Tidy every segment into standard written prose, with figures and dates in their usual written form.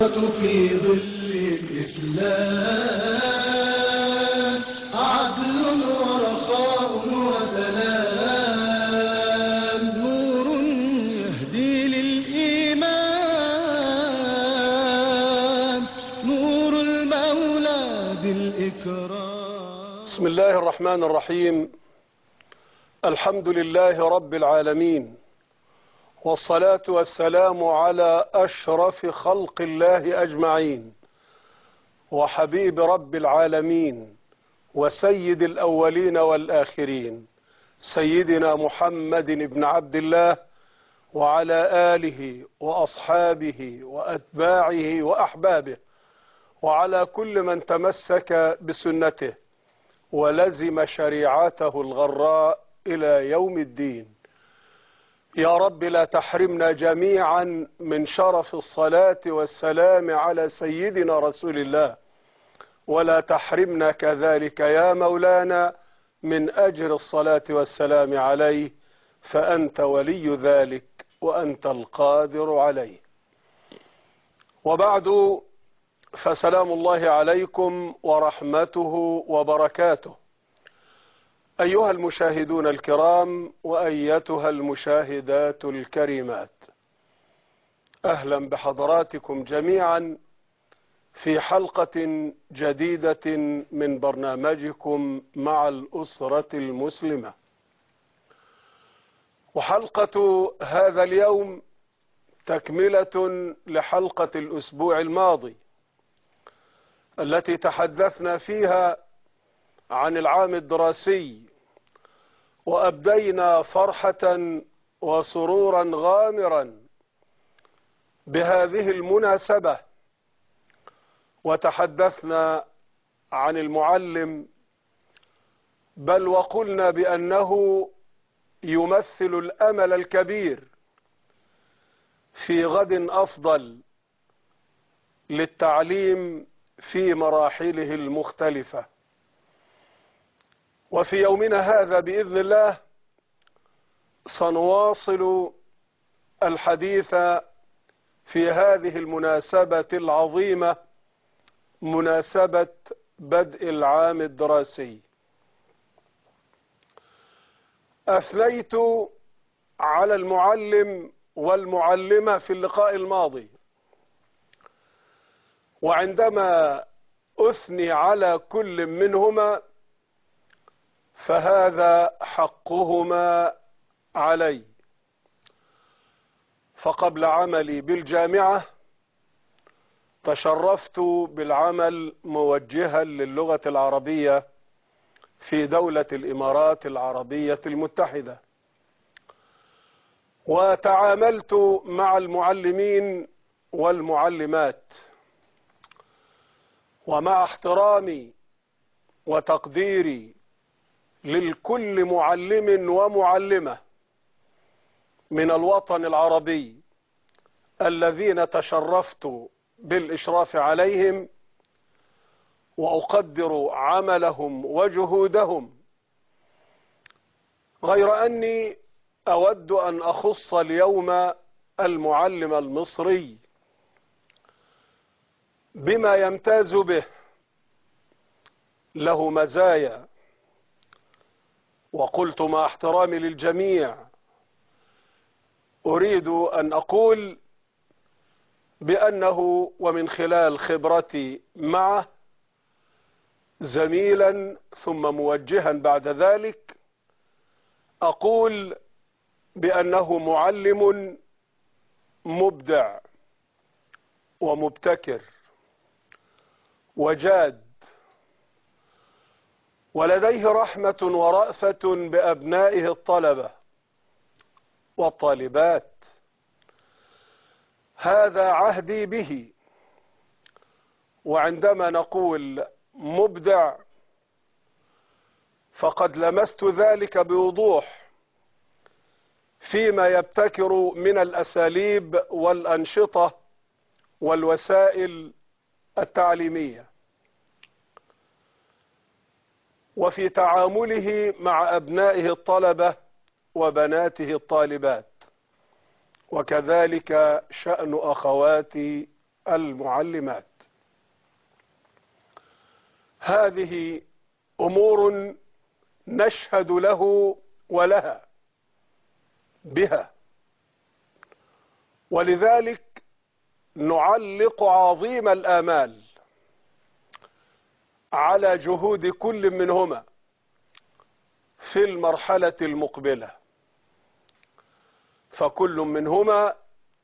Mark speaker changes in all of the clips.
Speaker 1: في ظل الإسلام عدل ورخاء وسلام، نور يهدي للإيمان، نور المولى ذي الإكرام.
Speaker 2: بسم الله الرحمن الرحيم. الحمد لله رب العالمين، والصلاة والسلام على أشرف خلق الله أجمعين، وحبيب رب العالمين وسيد الأولين والآخرين، سيدنا محمد بن عبد الله، وعلى آله وأصحابه وأتباعه وأحبابه، وعلى كل من تمسك بسنته ولزم شريعته الغراء إلى يوم الدين. يا رب لا تحرمنا جميعا من شرف الصلاة والسلام على سيدنا رسول الله، ولا تحرمنا كذلك يا مولانا من أجر الصلاة والسلام عليه، فأنت ولي ذلك وأنت القادر عليه. وبعد، فسلام الله عليكم ورحمته وبركاته أيها المشاهدون الكرام وأيتها المشاهدات الكريمات، أهلا بحضراتكم جميعا في حلقة جديدة من برنامجكم مع الأسرة المسلمة. وحلقة هذا اليوم تكملة لحلقة الأسبوع الماضي التي تحدثنا فيها عن العام الدراسي، وأبدينا فرحة وسرورا غامرا بهذه المناسبة، وتحدثنا عن المعلم، بل وقلنا بأنه يمثل الأمل الكبير في غد أفضل للتعليم في مراحله المختلفة. وفي يومنا هذا بإذن الله سنواصل الحديث في هذه المناسبة العظيمة، مناسبة بدء العام الدراسي. أثنيت على المعلم والمعلمة في اللقاء الماضي، وعندما أثني على كل منهما فهذا حقهما علي. فقبل عملي بالجامعة تشرفت بالعمل موجها للغة العربية في دولة الإمارات العربية المتحدة، وتعاملت مع المعلمين والمعلمات، ومع احترامي وتقديري للكل معلم ومعلمة من الوطن العربي الذين تشرفت بالإشراف عليهم، وأقدر عملهم وجهودهم، غير أني أود أن أخص اليوم المعلم المصري بما يمتاز به. له مزايا، وقلت مع احترامي للجميع أريد أن أقول بأنه ومن خلال خبرتي معه زميلا ثم موجها بعد ذلك، أقول بأنه معلم مبدع ومبتكر وجاد، ولديه رحمة ورأفة بأبنائه الطلبة والطالبات. هذا عهدي به. وعندما نقول مبدع فقد لمست ذلك بوضوح فيما يبتكر من الأساليب والأنشطة والوسائل التعليمية، وفي تعامله مع أبنائه الطلبة وبناته الطالبات، وكذلك شأن أخواتي المعلمات. هذه أمور نشهد له ولها بها، ولذلك نعلق عظيم الآمال على جهود كل منهما في المرحلة المقبلة، فكل منهما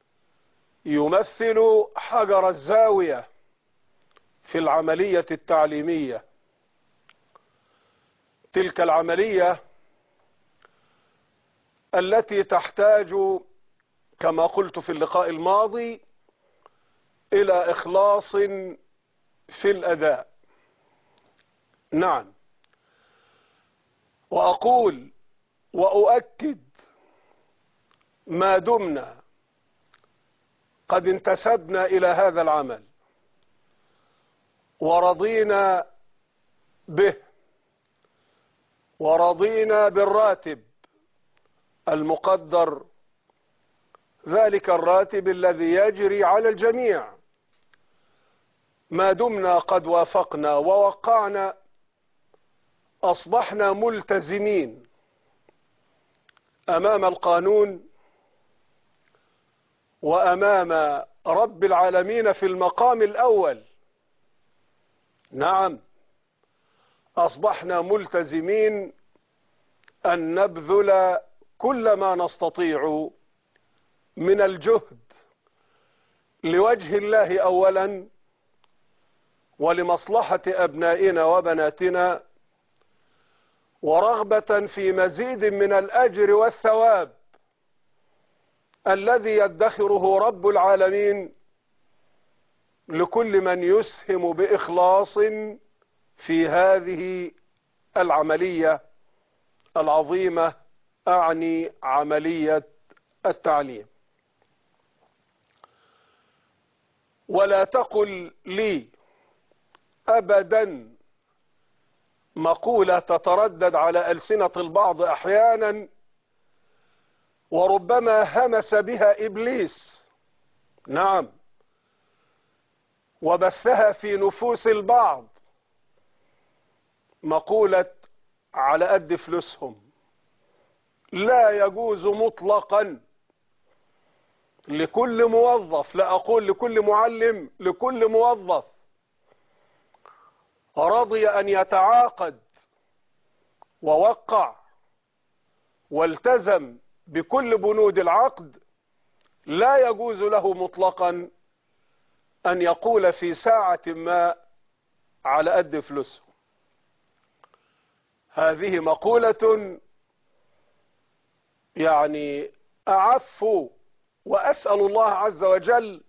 Speaker 2: يمثل حجر الزاوية في العملية التعليمية. تلك العملية التي تحتاج كما قلت في اللقاء الماضي إلى إخلاص في الأداء. نعم، وأقول وأؤكد ما دمنا قد انتسبنا إلى هذا العمل ورضينا به ورضينا بالراتب المقدر، ذلك الراتب الذي يجري على الجميع، ما دمنا قد وافقنا ووقعنا أصبحنا ملتزمين أمام القانون وأمام رب العالمين في المقام الأول. نعم، أصبحنا ملتزمين أن نبذل كل ما نستطيع من الجهد لوجه الله أولا، ولمصلحة أبنائنا وبناتنا، ورغبة في مزيد من الأجر والثواب الذي يدخره رب العالمين لكل من يسهم بإخلاص في هذه العملية العظيمة، أعني عملية التعليم. ولا تقل لي أبدا مقولة تتردد على ألسنة البعض أحيانا وربما همس بها إبليس، نعم، وبثها في نفوس البعض، مقولة على قد فلوسهم. لا يجوز مطلقا لكل موظف، لا أقول لكل معلم، لكل موظف رضي أن يتعاقد ووقع والتزم بكل بنود العقد، لا يجوز له مطلقا أن يقول في ساعة ما على قد فلوسه. هذه مقولة يعني أعف وأسأل الله عز وجل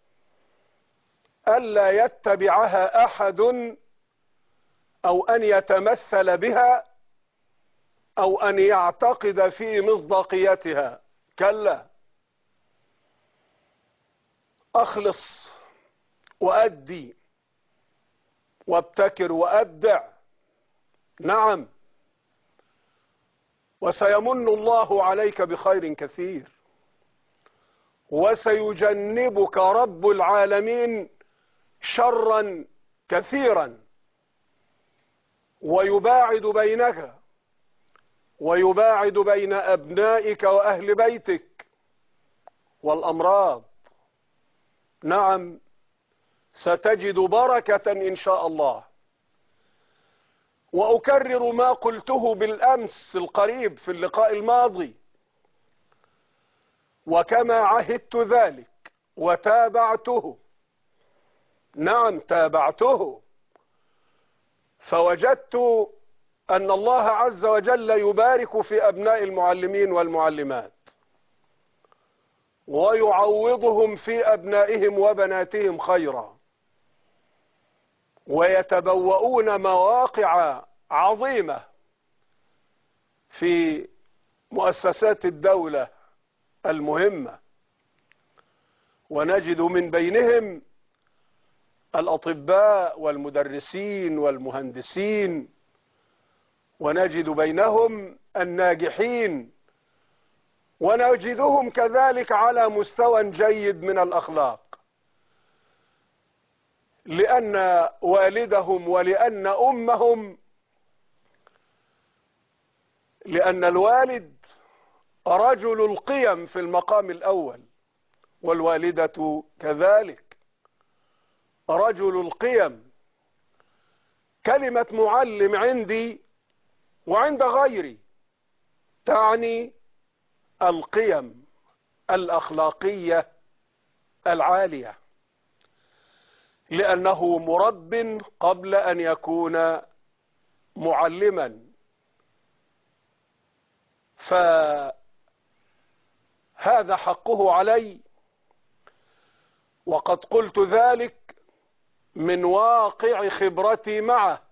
Speaker 2: ألا يتبعها أحد أو أن يتمثل بها أو أن يعتقد في مصداقيتها. كلا، أخلص وأدي وابتكر وأبدع. نعم، وسيمن الله عليك بخير كثير، وسيجنبك رب العالمين شرا كثيرا، ويباعد بينك ويباعد بين أبنائك وأهل بيتك والأمراض. نعم، ستجد بركة إن شاء الله. وأكرر ما قلته بالأمس القريب في اللقاء الماضي، وكما عهدت ذلك وتابعته. نعم، تابعته، فوجدت أن الله عز وجل يبارك في أبناء المعلمين والمعلمات، ويعوضهم في أبنائهم وبناتهم خيرا، ويتبوؤون مواقع عظيمة في مؤسسات الدولة المهمة، ونجد من بينهم الأطباء والمدرسين والمهندسين، ونجد بينهم الناجحين، ونجدهم كذلك على مستوى جيد من الأخلاق. لأن والدهم ولأن أمهم، لأن الوالد رجل القيم في المقام الأول، والوالدة كذلك رجل القيم. كلمة معلم عندي وعند غيري تعني القيم الأخلاقية العالية، لأنه مرب قبل أن يكون معلما. فهذا حقه علي، وقد قلت ذلك من واقع خبرتي معه،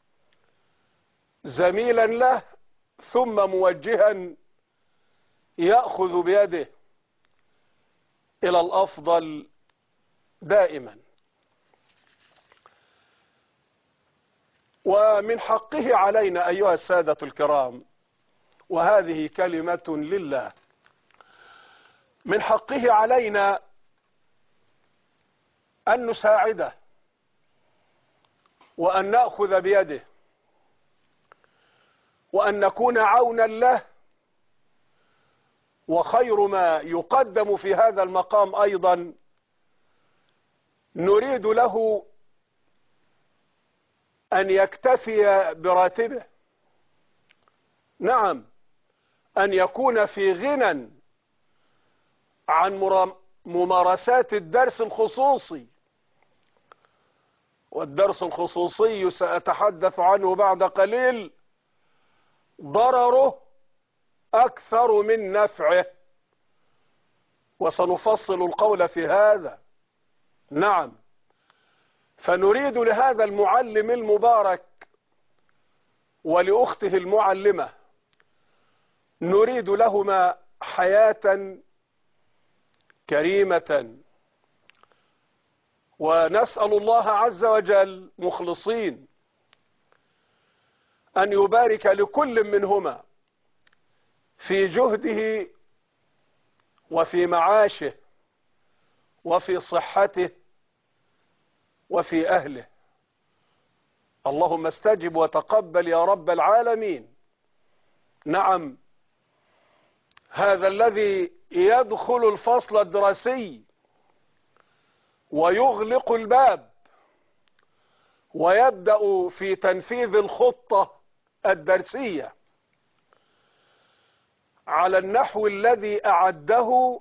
Speaker 2: زميلا له ثم موجها يأخذ بيده إلى الأفضل دائما. ومن حقه علينا أيها السادة الكرام، وهذه كلمة لله، من حقه علينا أن نساعده وأن نأخذ بيده وأن نكون عونا له. وخير ما يقدم في هذا المقام أيضا نريد له أن يكتفي براتبه، نعم، أن يكون في غنى عن ممارسات الدرس الخصوصي. والدرس الخصوصي سأتحدث عنه بعد قليل، ضرره أكثر من نفعه، وسنفصل القول في هذا. نعم، فنريد لهذا المعلم المبارك ولأخته المعلمة، نريد لهما حياة كريمة، ونسأل الله عز وجل مخلصين أن يبارك لكل منهما في جهده وفي معاشه وفي صحته وفي أهله. اللهم استجب وتقبل يا رب العالمين. نعم، هذا الذي يدخل الفصل الدراسي ويغلق الباب ويبدأ في تنفيذ الخطة الدرسية على النحو الذي أعده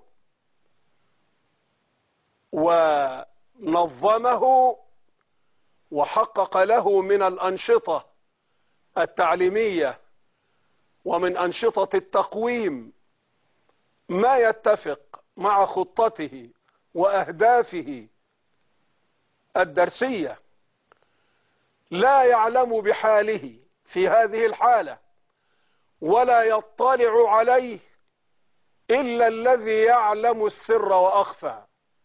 Speaker 2: ونظمه وحقق له من الأنشطة التعليمية ومن أنشطة التقويم ما يتفق مع خطته وأهدافه الدرسية. لا يعلم بحاله في هذه الحالة ولا يطلع عليه إلا الذي يعلم السر وأخفى،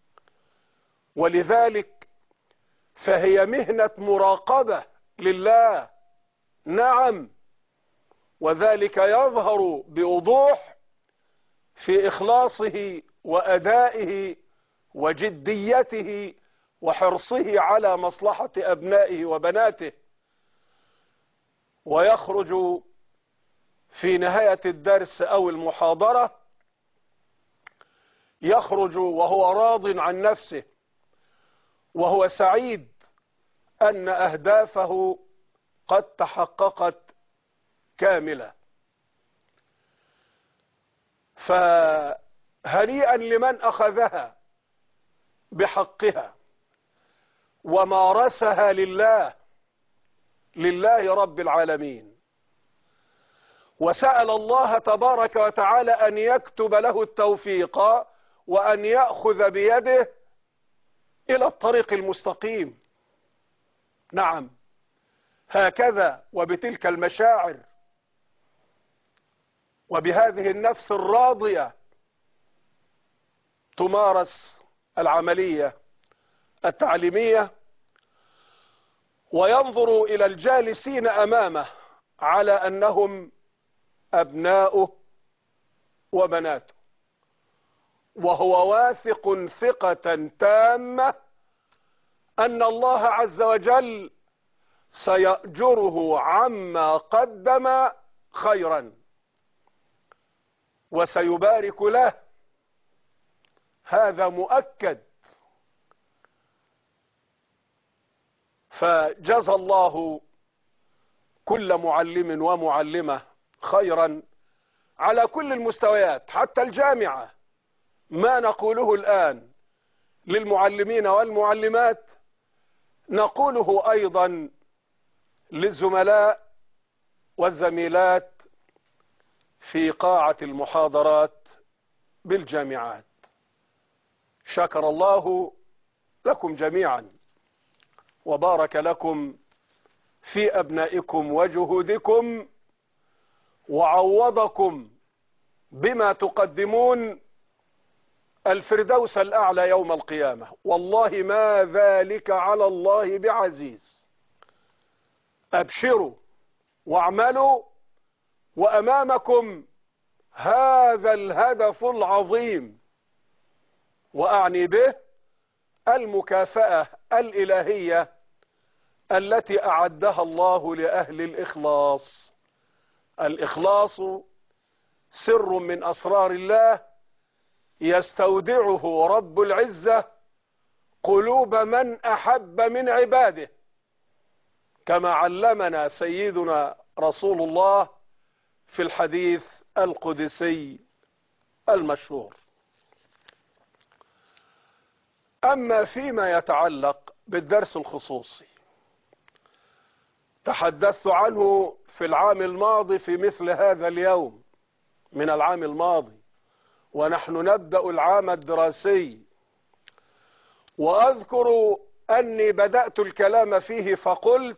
Speaker 2: ولذلك فهي مهنة مراقبة لله. نعم، وذلك يظهر بوضوح في إخلاصه وأدائه وجديته وحرصه على مصلحة أبنائه وبناته. ويخرج في نهاية الدرس أو المحاضرة، يخرج وهو راض عن نفسه وهو سعيد أن أهدافه قد تحققت كاملة. فهنيئا لمن أخذها بحقها ومارسها لله رب العالمين، وسأل الله تبارك وتعالى أن يكتب له التوفيق وأن يأخذ بيده إلى الطريق المستقيم. نعم، هكذا وبتلك المشاعر وبهذه النفس الراضية تمارس العملية التعليمية، وينظر إلى الجالسين أمامه على أنهم أبناؤه وبناته، وهو واثق ثقة تامة أن الله عز وجل سيأجره عما قدم خيرا وسيبارك له، هذا مؤكد. فجزى الله كل معلم ومعلمة خيرا على كل المستويات، حتى الجامعة. ما نقوله الآن للمعلمين والمعلمات نقوله أيضا للزملاء والزميلات في قاعة المحاضرات بالجامعات. شكر الله لكم جميعا وبارك لكم في أبنائكم وجهودكم وعوضكم بما تقدمون الفردوس الأعلى يوم القيامة، والله ما ذلك على الله بعزيز. أبشروا واعملوا، وأمامكم هذا الهدف العظيم، وأعني به المكافأة الإلهية التي أعدها الله لأهل الإخلاص. الإخلاص سر من أسرار الله يستودعه رب العزة قلوب من أحب من عباده، كما علمنا سيدنا رسول الله في الحديث القدسي المشهور. أما فيما يتعلق بالدرس الخصوصي، تحدثت عنه في العام الماضي في مثل هذا اليوم من العام الماضي، ونحن نبدأ العام الدراسي، وأذكر أني بدأت الكلام فيه فقلت: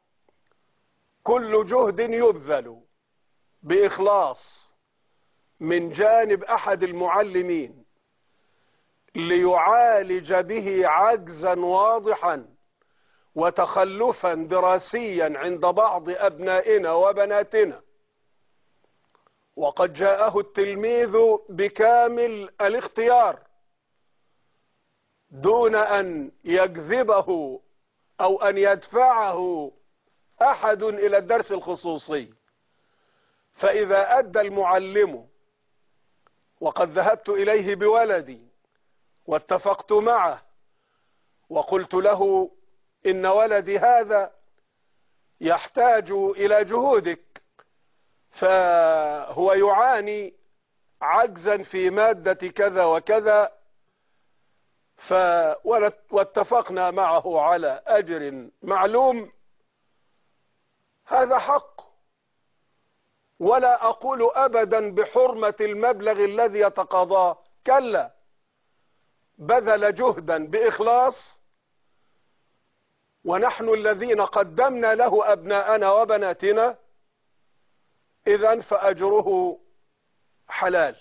Speaker 2: كل جهد يبذل بإخلاص من جانب أحد المعلمين ليعالج به عجزا واضحا وتخلفا دراسيا عند بعض أبنائنا وبناتنا، وقد جاءه التلميذ بكامل الاختيار دون أن يجذبه أو أن يدفعه أحد إلى الدرس الخصوصي، فإذا أدى المعلم، وقد ذهبت إليه بولدي واتفقت معه وقلت له: إن ولدي هذا يحتاج إلى جهودك، فهو يعاني عجزا في مادة كذا وكذا، واتفقنا معه على أجر معلوم. هذا حق، ولا أقول أبدا بحرمة المبلغ الذي يتقاضاه، كلا، بذل جهدا بإخلاص، ونحن الذين قدمنا له أبناءنا وبناتنا، إذن فأجره حلال.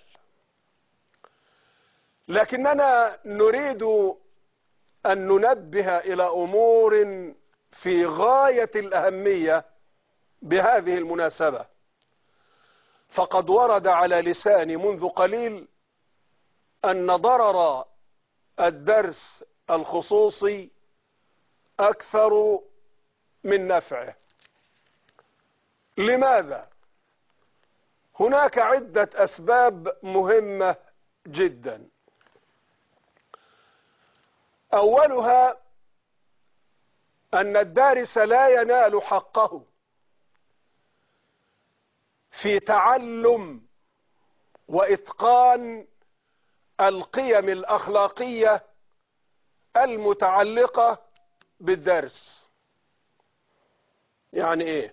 Speaker 2: لكننا نريد أن ننبه إلى أمور في غاية الأهمية بهذه المناسبة، فقد ورد على لساني منذ قليل أن ضرر الدرس الخصوصي أكثر من نفعه. لماذا؟ هناك عدة أسباب مهمة جدا. أولها أن الدارس لا ينال حقه في تعلم وإتقان القيم الأخلاقية المتعلقة بالدرس. يعني إيه؟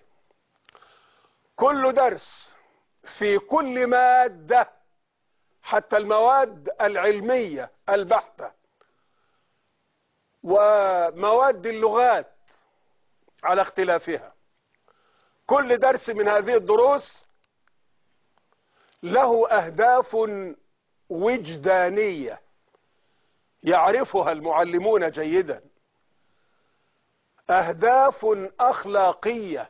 Speaker 2: كل درس في كل مادة، حتى المواد العلمية البحتة ومواد اللغات على اختلافها، كل درس من هذه الدروس له أهداف وجدانية يعرفها المعلمون جيدا، أهداف أخلاقية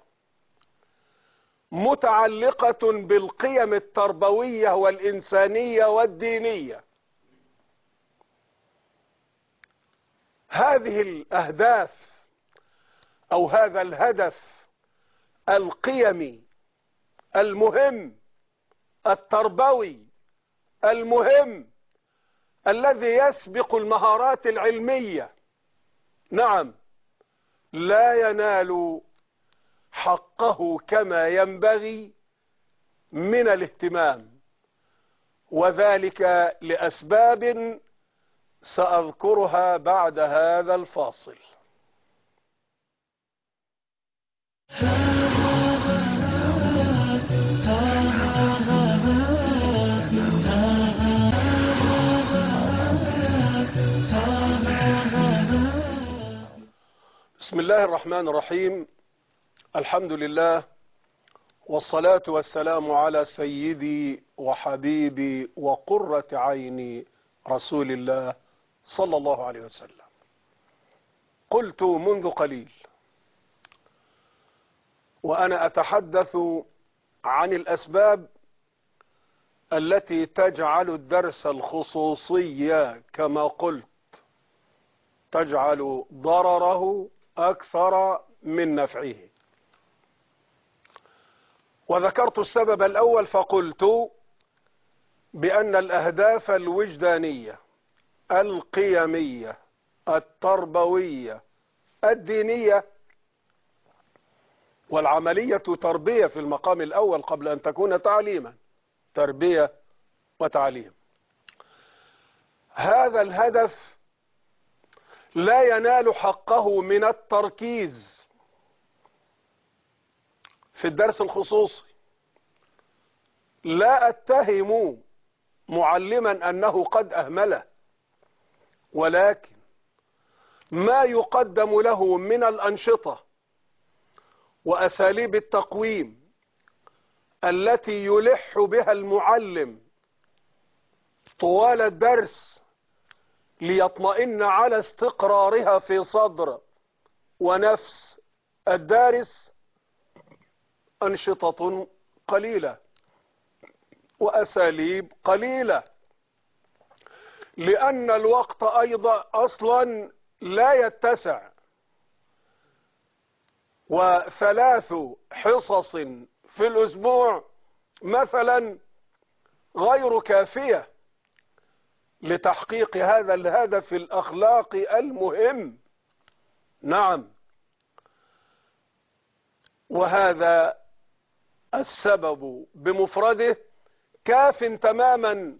Speaker 2: متعلقة بالقيم التربوية والإنسانية والدينية. هذه الأهداف أو هذا الهدف القيمي المهم التربوي المهم الذي يسبق المهارات العلمية، نعم، لا ينال حقه كما ينبغي من الاهتمام، وذلك لأسباب سأذكرها بعد هذا الفاصل. بسم الله الرحمن الرحيم. الحمد لله، والصلاة والسلام على سيدي وحبيبي وقرة عيني رسول الله صلى الله عليه وسلم. قلت منذ قليل وأنا أتحدث عن الأسباب التي تجعل الدرس الخصوصي كما قلت تجعل ضرره أكثر من نفعه. وذكرت السبب الأول فقلت بأن الأهداف الوجدانية القيمية التربوية الدينية والعملية تربية في المقام الأول قبل أن تكون تعليما، تربية وتعليم. هذا الهدف لا ينال حقه من التركيز في الدرس الخصوصي. لا أتهم معلما أنه قد أهمله، ولكن ما يقدم له من الأنشطة وأساليب التقويم التي يلح بها المعلم طوال الدرس ليطمئن على استقرارها في صدر ونفس الدارس أنشطة قليلة وأساليب قليلة، لأن الوقت أيضا أصلا لا يتسع، وثلاث حصص في الأسبوع مثلا غير كافية لتحقيق هذا الهدف الأخلاقي المهم. نعم، وهذا السبب بمفرده كاف تماما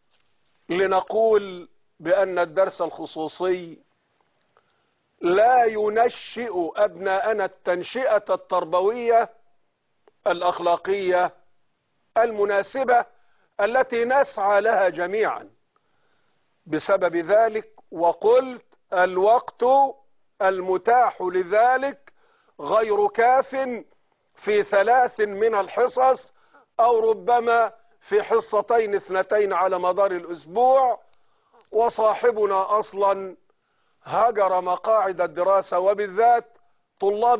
Speaker 2: لنقول بأن الدرس الخصوصي لا ينشئ أبناءنا التنشئة التربوية الأخلاقية المناسبة التي نسعى لها جميعا. بسبب ذلك وقلت الوقت المتاح لذلك غير كاف في 3 من الحصص أو ربما في حصتين 2 على مدار الأسبوع، وصاحبنا أصلا هجر مقاعد الدراسة، وبالذات طلاب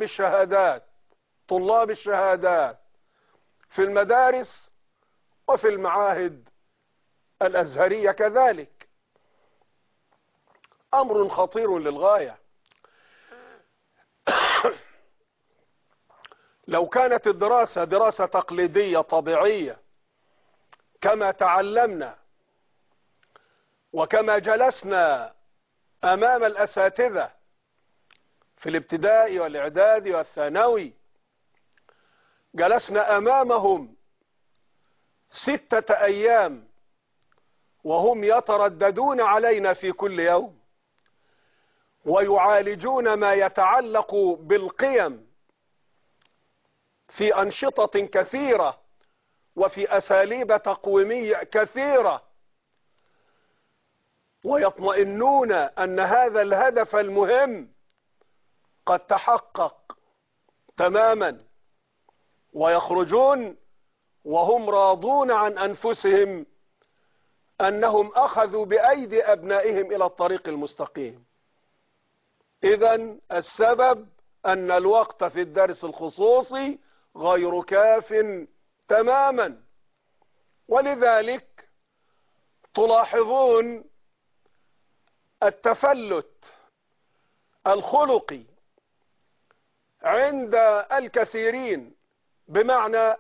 Speaker 2: الشهادات في المدارس وفي المعاهد الأزهرية كذلك. أمر خطير للغاية. لو كانت الدراسة دراسة تقليدية طبيعية كما تعلمنا وكما جلسنا أمام الأساتذة في الابتدائي والإعدادي والثانوي، جلسنا أمامهم 6 أيام وهم يترددون علينا في كل يوم ويعالجون ما يتعلق بالقيم في أنشطة كثيرة وفي أساليب تقويمية كثيرة، ويطمئنون أن هذا الهدف المهم قد تحقق تماما، ويخرجون وهم راضون عن أنفسهم أنهم أخذوا بأيدي أبنائهم إلى الطريق المستقيم. إذن السبب أن الوقت في الدرس الخصوصي غير كاف تماما، ولذلك تلاحظون التفلت الخلقي عند الكثيرين، بمعنى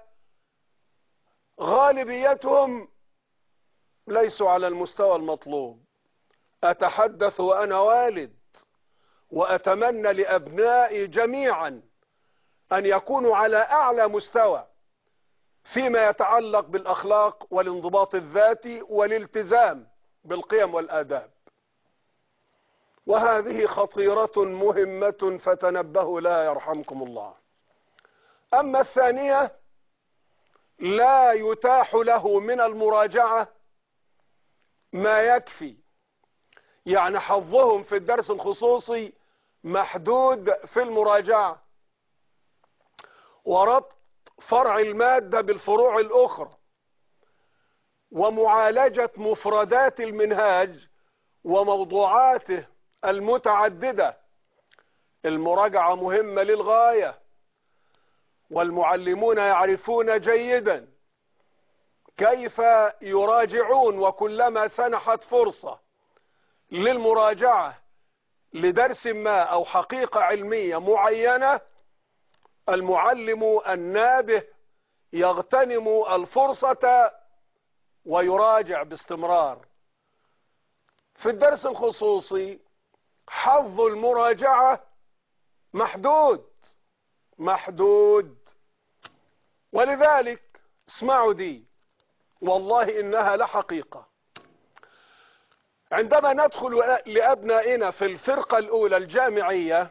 Speaker 2: غالبيتهم ليسوا على المستوى المطلوب. أتحدث وأنا والد، وأتمنى لأبنائي جميعا أن يكونوا على أعلى مستوى فيما يتعلق بالأخلاق والانضباط الذاتي والالتزام بالقيم والآداب، وهذه خطيرة مهمة فتنبهوا لها يرحمكم الله. أما الثانية، لا يتاح له من المراجعة ما يكفي، يعني حظهم في الدرس الخصوصي محدود في المراجعة وربط فرع المادة بالفروع الأخرى ومعالجة مفردات المنهاج وموضوعاته المتعددة. المراجعة مهمة للغاية، والمعلمون يعرفون جيدا كيف يراجعون، وكلما سنحت فرصة للمراجعة لدرس ما أو حقيقة علمية معينة، المعلم النابه يغتنم الفرصة ويراجع باستمرار. في الدرس الخصوصي حظ المراجعة محدود، ولذلك اسمعوا دي، والله إنها لحقيقة. عندما ندخل لأبنائنا في الفرقة الأولى الجامعية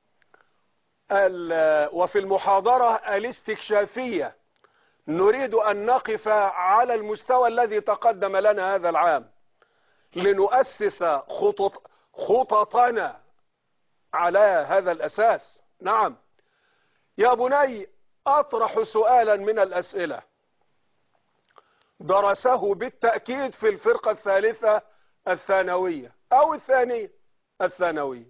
Speaker 2: وفي المحاضرة الاستكشافية، نريد أن نقف على المستوى الذي تقدم لنا هذا العام لنؤسس خططنا على هذا الأساس. نعم يا بني، أطرح سؤالا من الأسئلة درسه بالتأكيد في الفرقة الثالثة الثانوية أو الثانية الثانوية.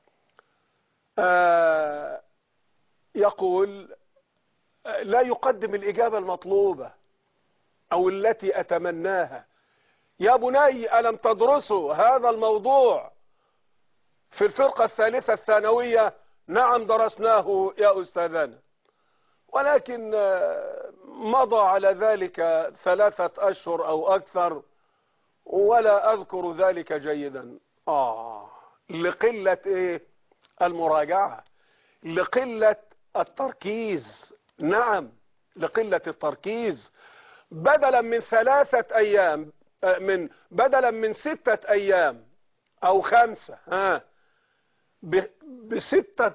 Speaker 2: يقول لا يقدم الإجابة المطلوبة أو التي أتمناها. يا بني، ألم تدرسوا هذا الموضوع في الفرقة الثالثة الثانوية؟ نعم درسناه يا أستاذنا، ولكن مضى على ذلك 3 أشهر أو أكثر ولا أذكر ذلك جيدا. لقلة إيه؟ المراجعة، لقلة التركيز. نعم لقلة التركيز. بدلا من 3 أيام، بدلا من 6 أيام أو 5 ب6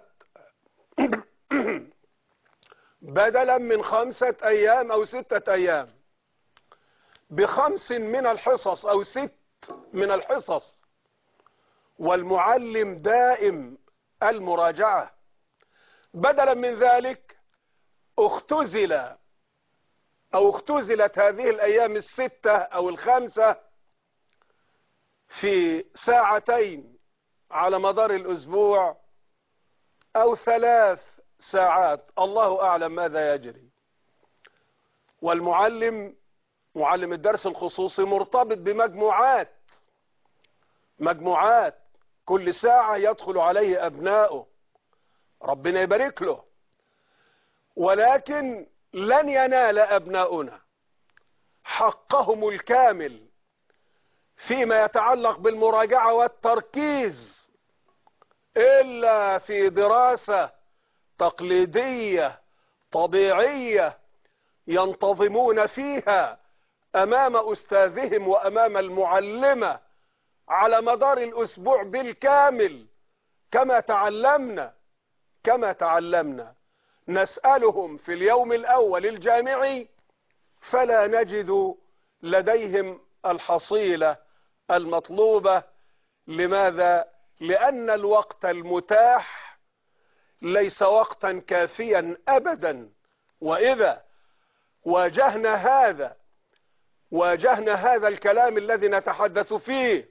Speaker 2: بدلا من 5 أيام أو 6 أيام ب5 من الحصص أو 6 من الحصص، والمعلم دائم المراجعة. بدلا من ذلك اختزلت هذه الأيام ال6 أو ال5 في 2 ساعات على مدار الأسبوع أو 3 ساعات، الله أعلم ماذا يجري. والمعلم، معلم الدرس الخصوصي، مرتبط بمجموعات كل ساعة يدخل عليه أبنائه، ربنا يبارك له. ولكن لن ينال أبناؤنا حقهم الكامل فيما يتعلق بالمراجعة والتركيز إلا في دراسة تقليدية طبيعية ينتظمون فيها أمام أستاذهم وأمام المعلمة على مدار الأسبوع بالكامل كما تعلمنا. نسألهم في اليوم الأول الجامعي فلا نجد لديهم الحصيلة المطلوبة. لماذا؟ لأن الوقت المتاح ليس وقتا كافيا أبدا. وإذا واجهنا هذا الكلام الذي نتحدث فيه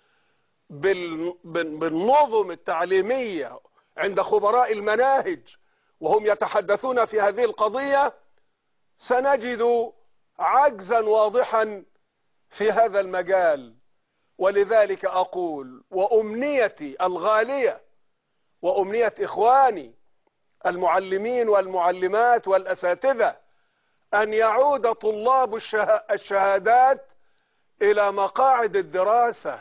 Speaker 2: بالنظم التعليمية عند خبراء المناهج وهم يتحدثون في هذه القضية، سنجد عجزا واضحا في هذا المجال. ولذلك أقول، وأمنيتي الغالية وأمنية إخواني المعلمين والمعلمات والأساتذة أن يعود طلاب الشهادات إلى مقاعد الدراسة.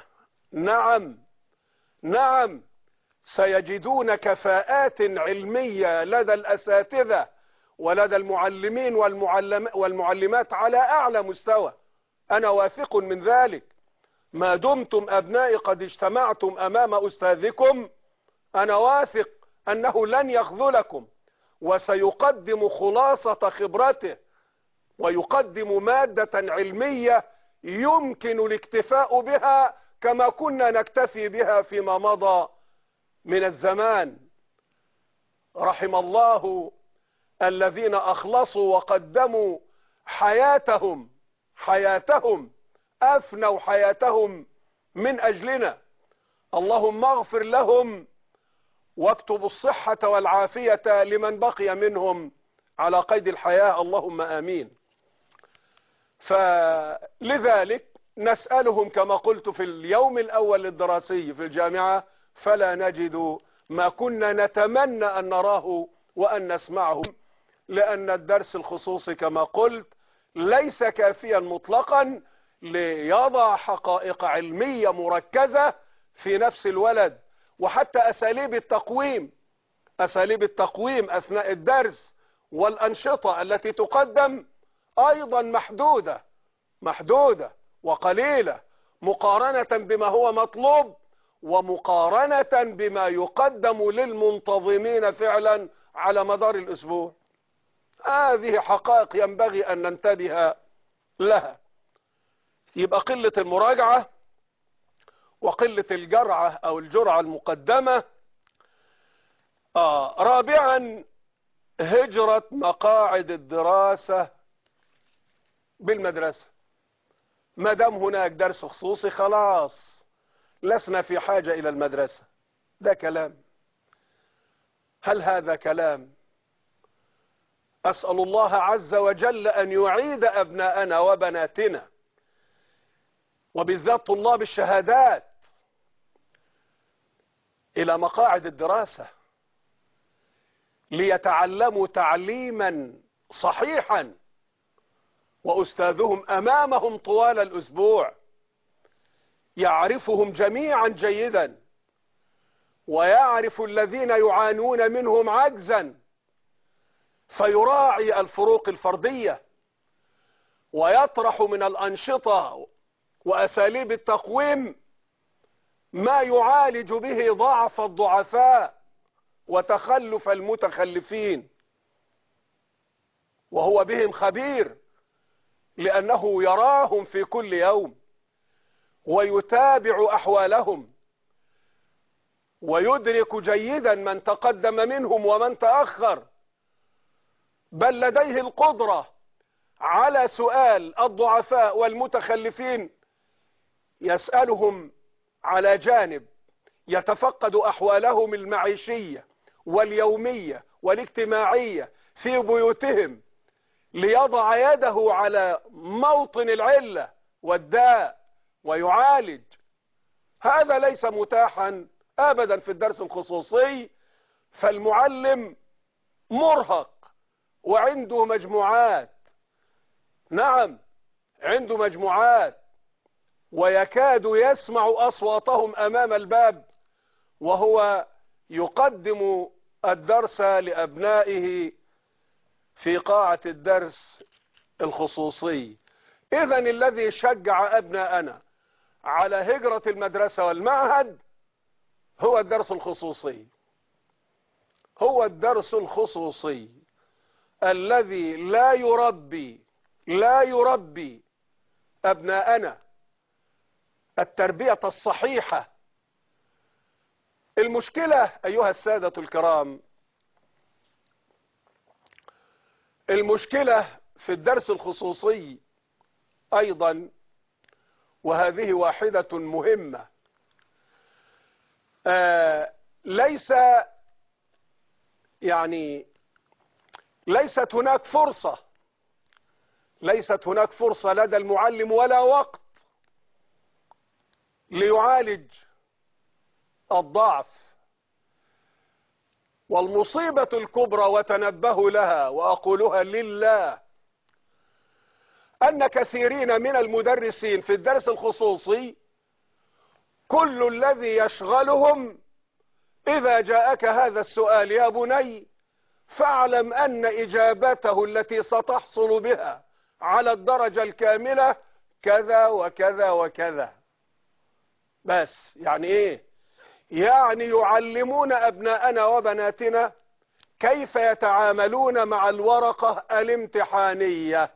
Speaker 2: نعم سيجدون كفاءات علمية لدى الأساتذة ولدى المعلمين والمعلمات على أعلى مستوى. أنا واثق من ذلك. ما دمتم أبنائي قد اجتمعتم أمام أستاذكم، أنا واثق أنه لن يخذلكم، وسيقدم خلاصة خبرته، ويقدم مادة علمية يمكن الاكتفاء بها كما كنا نكتفي بها فيما مضى من الزمان. رحم الله الذين أخلصوا وقدموا حياتهم أفنوا حياتهم من أجلنا. اللهم اغفر لهم واكتب الصحة والعافية لمن بقي منهم على قيد الحياة، اللهم آمين. فلذلك نسألهم كما قلت في اليوم الأول الدراسي في الجامعة، فلا نجد ما كنا نتمنى أن نراه وأن نسمعه، لأن الدرس الخصوصي كما قلت ليس كافيا مطلقا ليضع حقائق علمية مركزة في نفس الولد. وحتى أساليب التقويم أثناء الدرس والأنشطة التي تقدم أيضا محدودة وقليلة مقارنة بما هو مطلوب، ومقارنة بما يقدم للمنتظمين فعلا على مدار الأسبوع. هذه حقائق ينبغي أن ننتبه لها. يبقى قلة المراجعة وقلة الجرعة أو الجرعة المقدمة. رابعا هجرة مقاعد الدراسة بالمدرسة. ما دام هناك درس خصوصي خلاص لسنا في حاجة إلى المدرسة. ده كلام؟ هل هذا كلام؟ أسأل الله عز وجل أن يعيد أبناءنا وبناتنا وبالذات طلاب الشهادات إلى مقاعد الدراسة ليتعلموا تعليما صحيحا، وأستاذهم أمامهم طوال الأسبوع يعرفهم جميعا جيدا، ويعرف الذين يعانون منهم عجزا فيراعي الفروق الفردية، ويطرح من الأنشطة وأساليب التقويم ما يعالج به ضعف الضعفاء وتخلف المتخلفين، وهو بهم خبير لأنه يراهم في كل يوم ويتابع أحوالهم ويدرك جيدا من تقدم منهم ومن تأخر، بل لديه القدرة على سؤال الضعفاء والمتخلفين، يسألهم على جانب يتفقد أحوالهم المعيشية واليومية والاجتماعية في بيوتهم ليضع يده على موطن العلة والداء ويعالج. هذا ليس متاحا أبدا في الدرس الخصوصي، فالمعلم مرهق وعنده مجموعات. نعم عنده مجموعات، ويكاد يسمع أصواتهم أمام الباب وهو يقدم الدرس لأبنائه في قاعة الدرس الخصوصي. إذن الذي شجع أبناءنا على هجرة المدرسة والمعهد هو الدرس الخصوصي، هو الدرس الخصوصي الذي لا يربي أبناءنا التربية الصحيحة. المشكلة أيها السادة الكرام، المشكلة في الدرس الخصوصي أيضا، وهذه واحدة مهمة، ليست هناك فرصة لدى المعلم ولا وقت ليعالج الضعف والمصيبة الكبرى وتنبهوا لها وأقولها لله أن كثيرين من المدرسين في الدرس الخصوصي كل الذي يشغلهم إذا جاءك هذا السؤال يا بني فاعلم أن إجابته التي ستحصل بها على الدرجة الكاملة كذا وكذا وكذا. بس يعني إيه؟ يعني يعلمون أبناءنا وبناتنا كيف يتعاملون مع الورقة الامتحانية،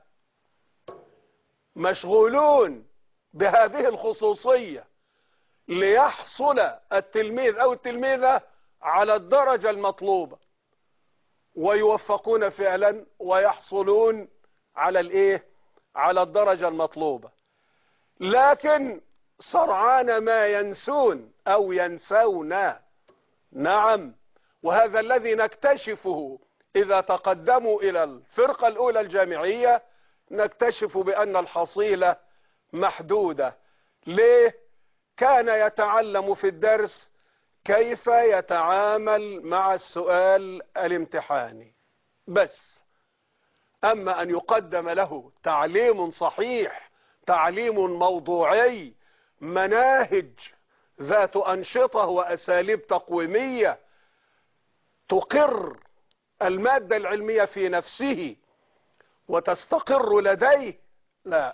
Speaker 2: مشغولون بهذه الخصوصية ليحصل التلميذ أو التلميذة على الدرجة المطلوبة، ويوفقون فعلا ويحصلون على الايه؟ على الدرجة المطلوبة، لكن سرعان ما ينسون او ينسون. نعم، وهذا الذي نكتشفه اذا تقدموا الى الفرقة الاولى الجامعية، نكتشف بان الحصيلة محدودة. ليه؟ كان يتعلم في الدرس كيف يتعامل مع السؤال الامتحاني بس، أما أن يقدم له تعليم صحيح، تعليم موضوعي، مناهج ذات أنشطة وأساليب تقويمية تقر المادة العلمية في نفسه وتستقر لديه، لا.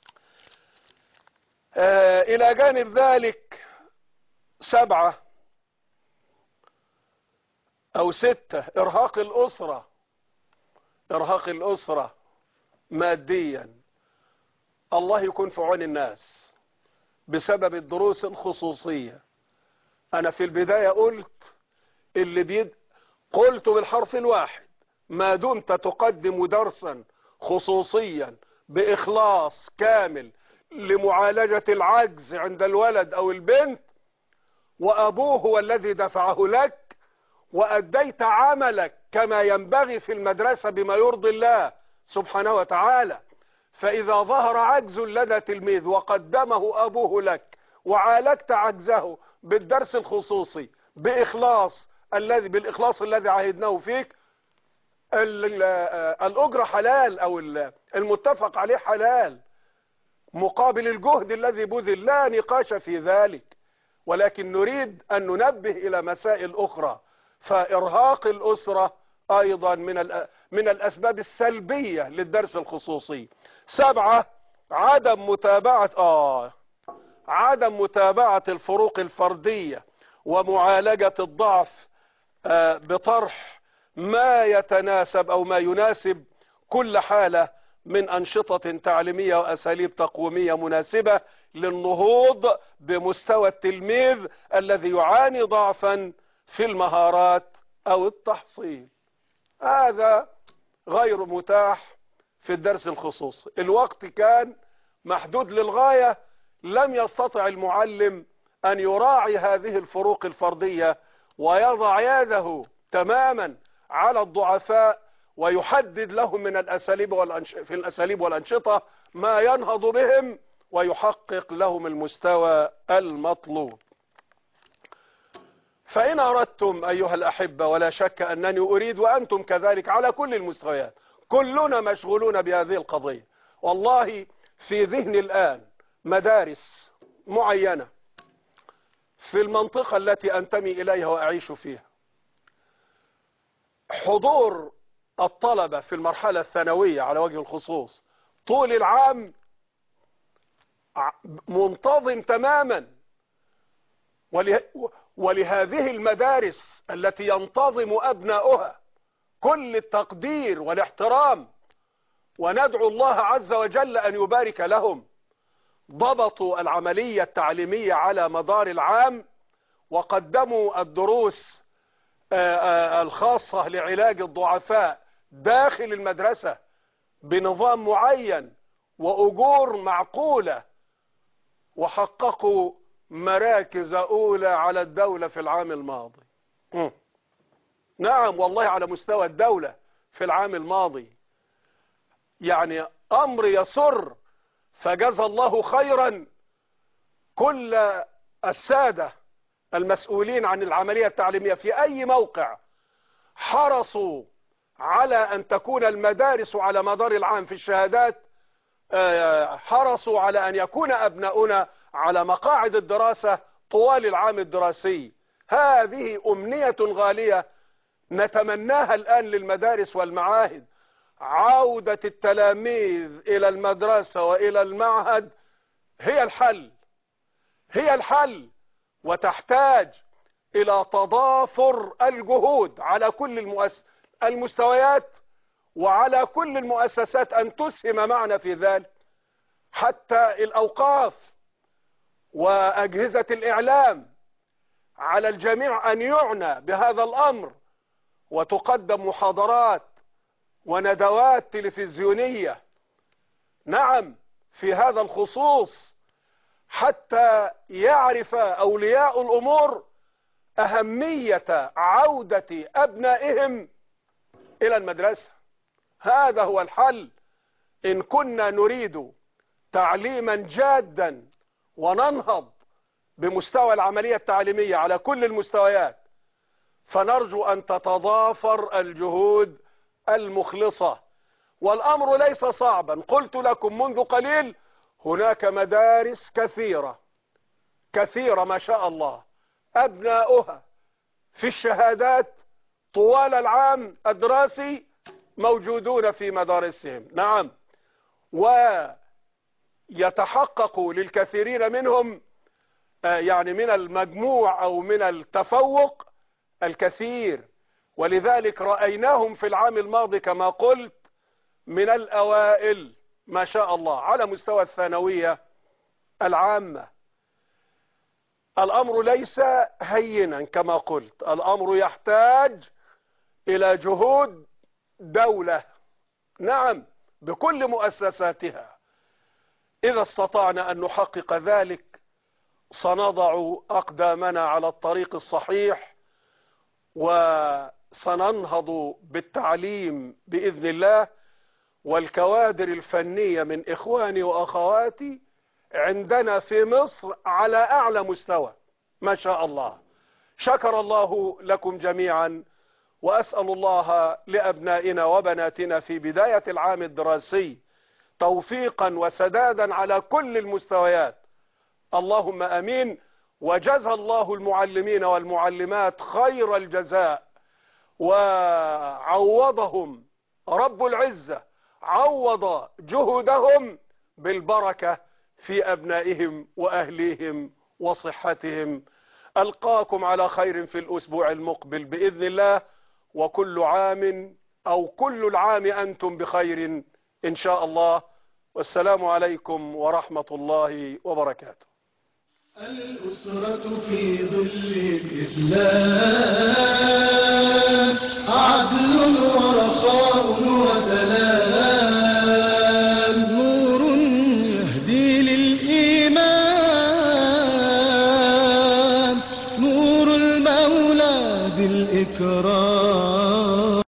Speaker 2: إلى جانب ذلك 7 أو 6 إرهاق الأسرة ماديا. الله يكون في عون الناس بسبب الدروس الخصوصية. أنا في البداية قلت بالحرف الواحد: ما دمت تقدم درسا خصوصيا بإخلاص كامل لمعالجة العجز عند الولد أو البنت، وأبوه هو الذي دفعه لك، وأديت عملك كما ينبغي في المدرسة بما يرضي الله سبحانه وتعالى، فإذا ظهر عجز لدى تلميذ وقدمه أبوه لك وعالجت عجزه بالدرس الخصوصي بالإخلاص الذي عهدناه فيك، الأجر حلال أو المتفق عليه حلال مقابل الجهد الذي بذل، لا نقاش في ذلك. ولكن نريد أن ننبه إلى مسائل أخرى. فإرهاق الأسرة أيضا من الأسباب السلبية للدرس الخصوصي. 7 عدم متابعة الفروق الفردية ومعالجة الضعف بطرح ما يتناسب أو ما يناسب كل حالة من أنشطة تعليمية وأساليب تقويمية مناسبة للنهوض بمستوى التلميذ الذي يعاني ضعفا في المهارات أو التحصيل. هذا غير متاح في الدرس الخصوصي. الوقت كان محدود للغاية، لم يستطع المعلم أن يراعي هذه الفروق الفردية ويضع يده تماما على الضعفاء ويحدد لهم من في الأساليب والأنشطة ما ينهض بهم ويحقق لهم المستوى المطلوب. فإن أردتم أيها الأحبة، ولا شك أنني أريد وأنتم كذلك على كل المستويات، كلنا مشغولون بهذه القضية. والله في ذهني الآن مدارس معينة في المنطقة التي أنتمي إليها وأعيش فيها، حضور الطلبة في المرحلة الثانوية على وجه الخصوص طول العام منتظم تماما. ولهذه المدارس التي ينتظم أبناؤها كل التقدير والاحترام، وندعو الله عز وجل أن يبارك لهم. ضبطوا العملية التعليمية على مدار العام وقدموا الدروس الخاصة لعلاج الضعفاء داخل المدرسة بنظام معين وأجور معقولة، وحققوا مراكز أولى على الدولة في العام الماضي. نعم والله على مستوى الدولة في العام الماضي. يعني أمر يسر. فجزى الله خيرا كل السادة المسؤولين عن العملية التعليمية في أي موقع حرصوا على أن تكون المدارس على مدار العام في الشهادات، حرصوا على أن يكون أبناؤنا على مقاعد الدراسة طوال العام الدراسي. هذه أمنية غالية نتمناها الآن للمدارس والمعاهد. عودة التلاميذ إلى المدرسة وإلى المعهد هي الحل، هي الحل، وتحتاج إلى تضافر الجهود على كل المستويات وعلى كل المؤسسات أن تسهم معنا في ذلك، حتى الأوقاف وأجهزة الإعلام. على الجميع أن يعنى بهذا الأمر، وتقدم محاضرات وندوات تلفزيونية، نعم، في هذا الخصوص، حتى يعرف أولياء الأمور أهمية عودة أبنائهم إلى المدرسة. هذا هو الحل إن كنا نريد تعليما جادا وننهض بمستوى العملية التعليمية على كل المستويات، فنرجو أن تتضافر الجهود المخلصة. والأمر ليس صعبا، قلت لكم منذ قليل هناك مدارس كثيرة ما شاء الله أبناؤها في الشهادات طوال العام الدراسي موجودون في مدارسهم، نعم، ويتحقق للكثيرين منهم يعني من المجموع أو من التفوق الكثير، ولذلك رأيناهم في العام الماضي كما قلت من الأوائل ما شاء الله على مستوى الثانوية العامة. الأمر ليس هينا كما قلت، الأمر يحتاج إلى جهود دولة، نعم، بكل مؤسساتها. إذا استطعنا أن نحقق ذلك سنضع أقدامنا على الطريق الصحيح، وسننهض بالتعليم بإذن الله. والكوادر الفنية من إخواني وأخواتي عندنا في مصر على أعلى مستوى ما شاء الله. شكر الله لكم جميعا، وأسأل الله لأبنائنا وبناتنا في بداية العام الدراسي توفيقا وسدادا على كل المستويات، اللهم أمين. وجزى الله المعلمين والمعلمات خير الجزاء، وعوضهم رب العزة، عوض جهودهم بالبركة في أبنائهم وأهليهم وصحتهم. ألقاكم على خير في الأسبوع المقبل بإذن الله، وكل عام أو كل العام أنتم بخير إن شاء الله. والسلام عليكم ورحمة الله وبركاته.
Speaker 1: الأسرة في ظل الإسلام